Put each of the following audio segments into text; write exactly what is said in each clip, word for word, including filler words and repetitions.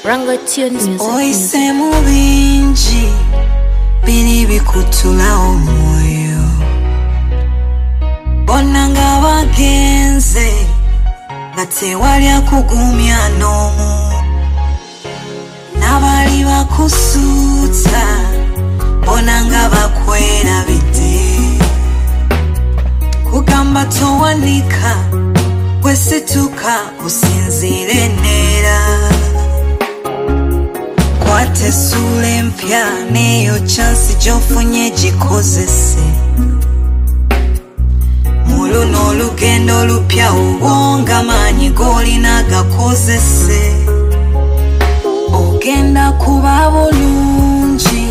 Rango Tunes Music. Oyise mu bingi biri bikutula omwoyo, bonna nga bagenze nga tewali akugumya n'omu, n'abali bakusuuta bonna nga bakwerabidde. Kugamba towanika gwe situka usinzire neera, kwata essuula empya n'eyo chansi gy'ofunye gikozese. Mu luno olugendo olupya obwonga maanyi g'olina gakozese. Ogenda kuba bulungi,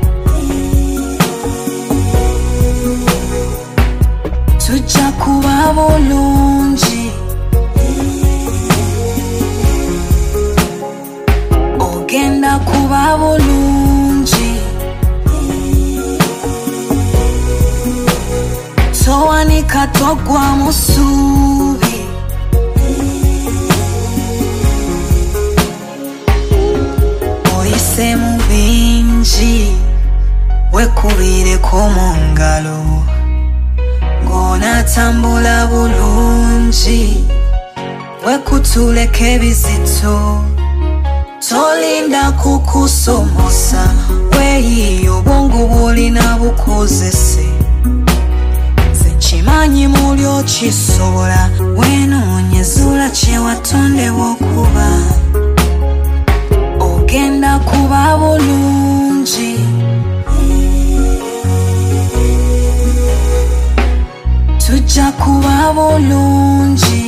tujja kuba bulungi, ogenda kuba bulungi, towanika togwa mu ssuubi. Oyise mu bingi wekubireko mu ngalo, ng'onaatambula bulungi wekutuleko ebizito. Tolinda kukusomosa, weeyiyo obwongo bw'olina bukozese. Nze nkimanyi muli okisobola, weenoonyezuula kye watondebwa okuba. Ogenda kuba bulungi, tujja kuba bulungi,